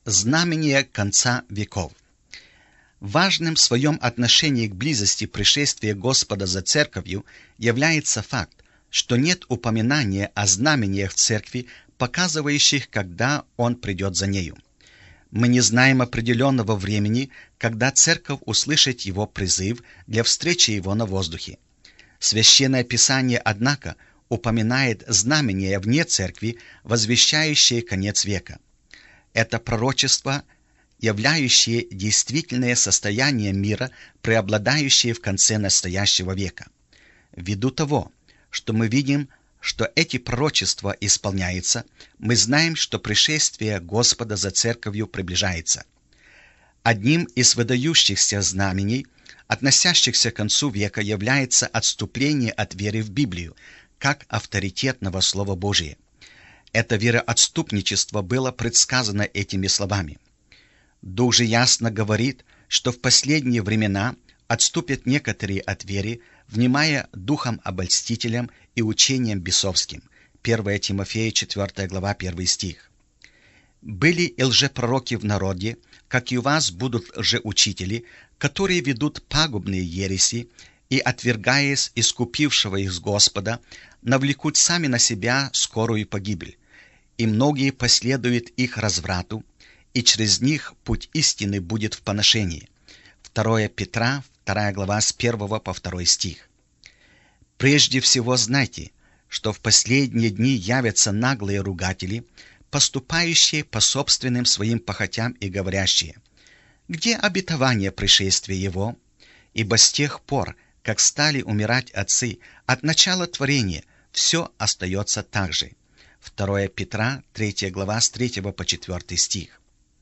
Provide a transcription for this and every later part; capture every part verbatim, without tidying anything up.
Знамение конца веков. Важным в своем отношении к близости пришествия Господа за Церковью является факт, что нет упоминания о знамениях Церкви, показывающих, когда Он придет за нею. Мы не знаем определенного времени, когда Церковь услышит Его призыв для встречи Его на воздухе. Священное Писание, однако, упоминает знамения вне Церкви, возвещающие конец века. Это пророчество, являющее действительное состояние мира, преобладающее в конце настоящего века. Ввиду того, что мы видим, что эти пророчества исполняются, мы знаем, что пришествие Господа за Церковью приближается. Одним из выдающихся знамений, относящихся к концу века, является отступление от веры в Библию, как авторитетного Слова Божия. Это вероотступничество было предсказано этими словами. Дух же ясно говорит, что в последние времена отступят некоторые от веры, внимая духом обольстителям и учением бесовским. первое Тимофея четвёртая глава, первый стих. «Были и лжепророки в народе, как и у вас будут лжеучители, которые ведут пагубные ереси, и, отвергаясь искупившего их с Господа, навлекут сами на себя скорую погибель. И многие последуют их разврату, и через них путь истины будет в поношении». второе Петра, вторая глава, с первого по второй стих. «Прежде всего знайте, что в последние дни явятся наглые ругатели, поступающие по собственным своим похотям и говорящие: где обетование пришествия Его? Ибо с тех пор, как стали умирать отцы, от начала творения все остается так же». второе Петра, третья глава, с третьего по четвёртый стих.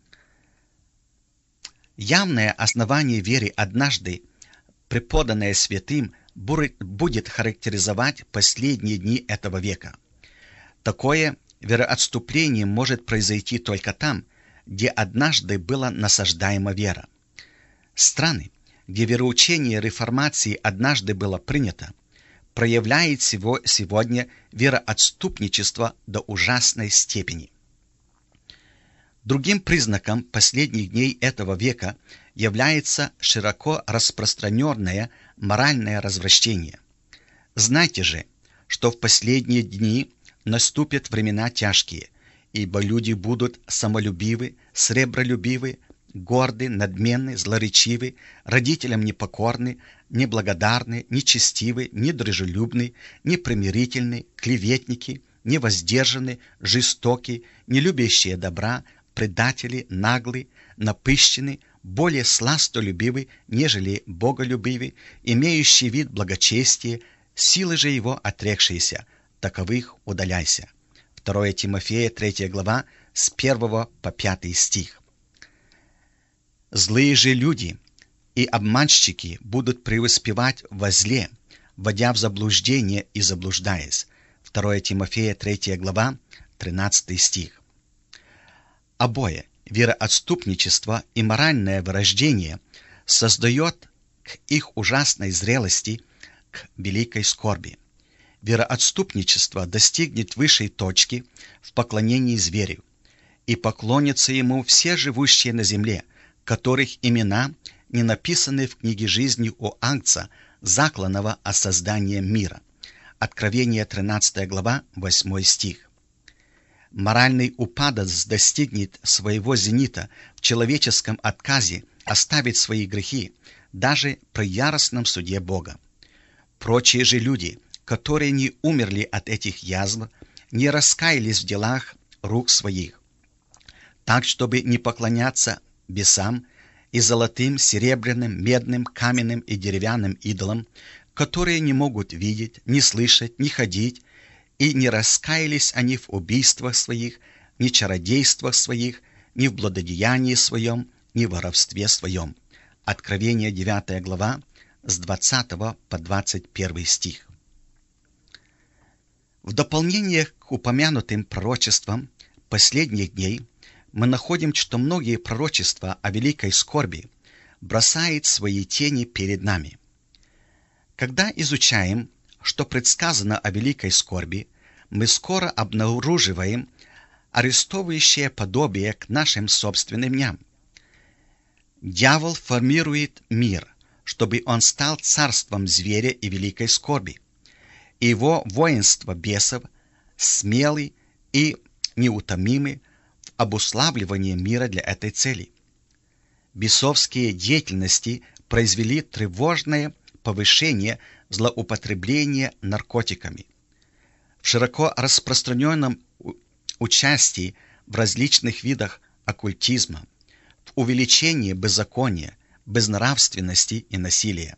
Явное основание веры, однажды преподанное святым, будет характеризовать последние дни этого века. Такое вероотступление может произойти только там, где однажды была насаждаема вера. Страны, где вероучение реформации однажды было принято, проявляет сегодня вероотступничество до ужасной степени. Другим признаком последних дней этого века является широко распространенное моральное развращение. Знайте же, что в последние дни наступят времена тяжкие, ибо люди будут самолюбивы, сребролюбивы, горды, надменны, злоречивы, родителям непокорны, неблагодарны, нечестивы, недружелюбны, непримирительны, клеветники, невоздержаны, жестоки, нелюбящие добра, предатели, наглы, напыщены, более сластолюбивы, нежели боголюбивы, имеющие вид благочестия, силы же его отрекшиеся, таковых удаляйся. второе Тимофея, третья глава, с первого по пятый стих. Злые же люди и обманщики будут преуспевать во зле, вводя в заблуждение и заблуждаясь. второе Тимофея, третья глава, тринадцатый стих. Обои, вероотступничество и моральное вырождение, создает к их ужасной зрелости, к великой скорби. Вероотступничество достигнет высшей точки в поклонении зверю, и поклонятся ему все живущие на земле, которых имена не написаны в книге жизни у Агнца, закланного о создании мира. Откровение, тринадцатая глава, восьмой стих. Моральный упадок достигнет своего зенита в человеческом отказе оставить свои грехи даже при яростном суде Бога. Прочие же люди, которые не умерли от этих язв, не раскаялись в делах рук своих, так, чтобы не поклоняться бесам и золотым, серебряным, медным, каменным и деревянным идолам, которые не могут видеть, не слышать, не ходить, и не раскаялись они в убийствах своих, ни чародействах своих, ни в блудодеянии своем, ни в воровстве своем. Откровение, девятая глава, с двадцатого по двадцать первый стих. В дополнение к упомянутым пророчествам последних дней мы находим, что многие пророчества о великой скорби бросают свои тени перед нами. Когда изучаем, что предсказано о великой скорби, мы скоро обнаруживаем арестовывающее подобие к нашим собственным дням. Дьявол формирует мир, чтобы он стал царством зверя и великой скорби. И его воинство бесов смелы и неутомимы в обуславливании мира для этой цели. Бесовские деятельности произвели тревожное повышение злоупотребления наркотиками. В широко распространенном участии в различных видах оккультизма, в увеличении беззакония, безнравственности и насилия.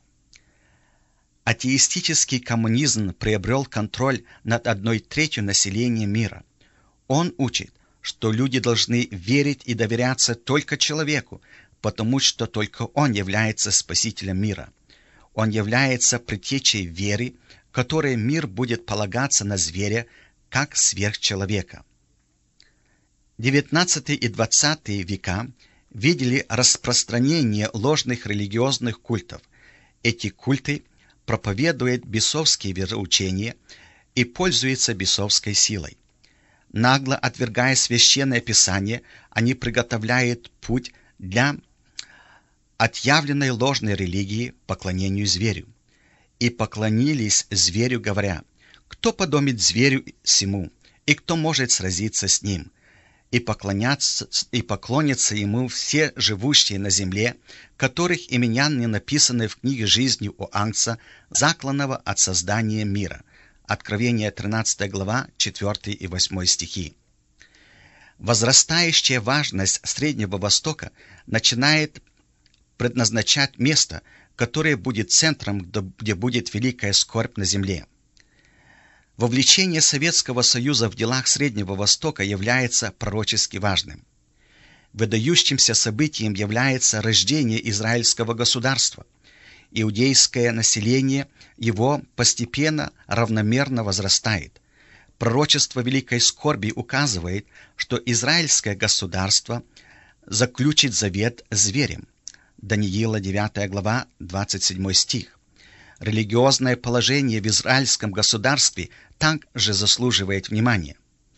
Атеистический коммунизм приобрел контроль над одной третью населения мира. Он учит, что люди должны верить и доверяться только человеку, потому что только он является спасителем мира. Он является предтечей веры, которой мир будет полагаться на зверя, как сверхчеловека. девятнадцатый и двадцатый века видели распространение ложных религиозных культов. Эти культы проповедуют бесовские вероучения и пользуются бесовской силой. Нагло отвергая священное писание, они приготовляют путь для отъявленной ложной религии поклонению зверю. И поклонились зверю, говоря: «Кто подобен зверю сему, и кто может сразиться с ним?» И поклонятся, и поклонятся ему все живущие на земле, которых имена не написаны в книге жизни у Агнца, закланного от создания мира. Откровение тринадцатая глава, четвёртый и восьмой стихи. Возрастающая важность Среднего Востока начинает предназначать место, которое будет центром, где будет великая скорбь на земле. Вовлечение Советского Союза в делах Среднего Востока является пророчески важным. Выдающимся событием является рождение израильского государства. Иудейское население его постепенно равномерно возрастает. Пророчество великой скорби указывает, что израильское государство заключит завет с зверем. Даниила девятая глава, двадцать седьмой стих. Религиозное положение в израильском государстве также заслуживает внимания.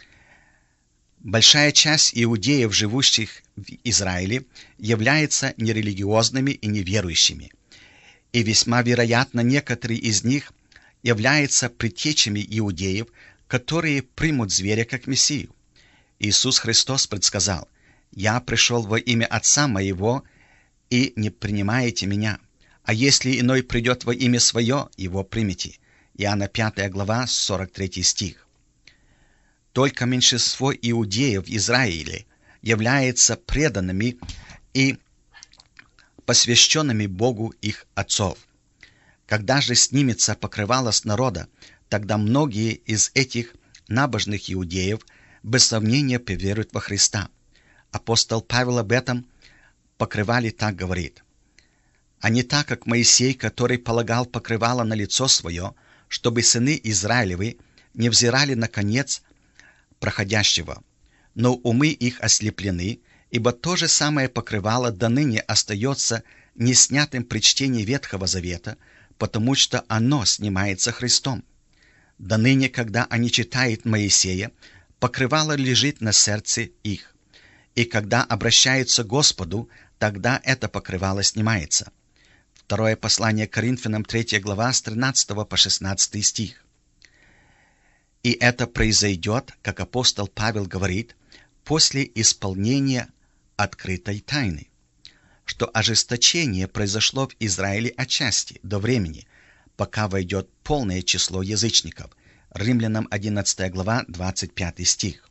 Большая часть иудеев, живущих в Израиле, являются нерелигиозными и неверующими. И весьма вероятно, некоторые из них являются предтечами иудеев, которые примут зверя как Мессию. Иисус Христос предсказал: «Я пришел во имя Отца Моего, и не принимаете Меня. А если иной придет во имя Свое, его примите». Иоанна пятая глава, сорок третий стих. Только меньшинство иудеев в Израиле является преданными и посвященными Богу их отцов. Когда же снимется покрывало с народа, тогда многие из этих набожных иудеев без сомнения поверуют во Христа. Апостол Павел об этом покрывале так говорит: «А не так, как Моисей, который полагал покрывало на лицо свое, чтобы сыны Израилевы не взирали на конец проходящего, но умы их ослеплены, ибо то же самое покрывало до ныне остается неснятым при чтении Ветхого Завета, потому что оно снимается Христом. До ныне, когда они читают Моисея, покрывало лежит на сердце их, и когда обращаются к Господу, тогда это покрывало снимается». Второе послание к Коринфянам, третья глава, с тринадцатого по шестнадцатый стих. И это произойдет, как апостол Павел говорит, после исполнения открытой тайны, что ожесточение произошло в Израиле отчасти, до времени, пока войдет полное число язычников. Римлянам одиннадцатая глава, двадцать пятый стих.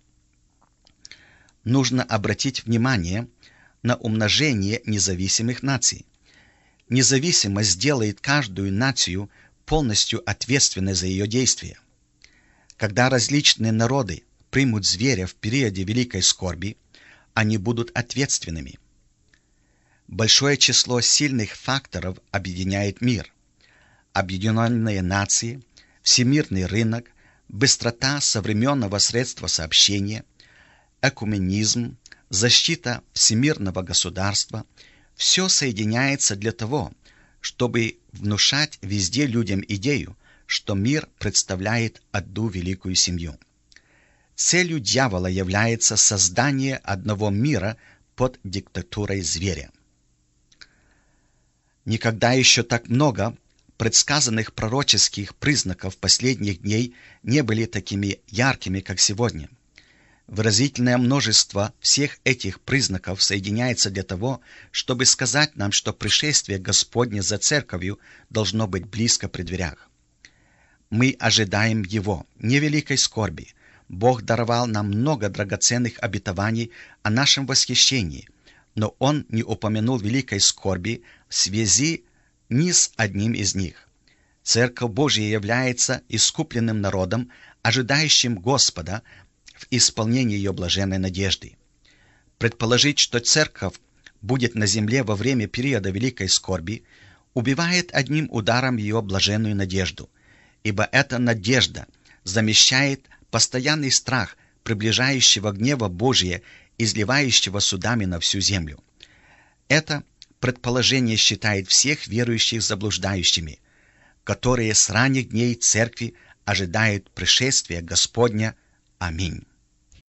Нужно обратить внимание на умножение независимых наций. Независимость делает каждую нацию полностью ответственной за ее действия. Когда различные народы примут зверя в периоде великой скорби, они будут ответственными. Большое число сильных факторов объединяет мир. Объединенные нации, всемирный рынок, быстрота современного средства сообщения, экуменизм, защита всемирного государства – все соединяется для того, чтобы внушать везде людям идею, что мир представляет одну великую семью. целью дьявола является создание одного мира под диктатурой зверя. Никогда еще так много предсказанных пророческих признаков последних дней не были такими яркими, как сегодня. Выразительное множество всех этих признаков соединяется для того, чтобы сказать нам, что пришествие Господне за церковью должно быть близко при дверях. Мы ожидаем Его, невеликой скорби. Бог даровал нам много драгоценных обетований о нашем восхищении, но Он не упомянул великой скорби в связи ни с одним из них. Церковь Божья является искупленным народом, ожидающим Господа в исполнении ее блаженной надежды. Предположить, что церковь будет на земле во время периода великой скорби, убивает одним ударом ее блаженную надежду, ибо эта надежда замещает постоянный страх приближающего гнева Божия, изливающего судами на всю землю. Это предположение считает всех верующих заблуждающими, которые с ранних дней церкви ожидают пришествия Господня. Аминь.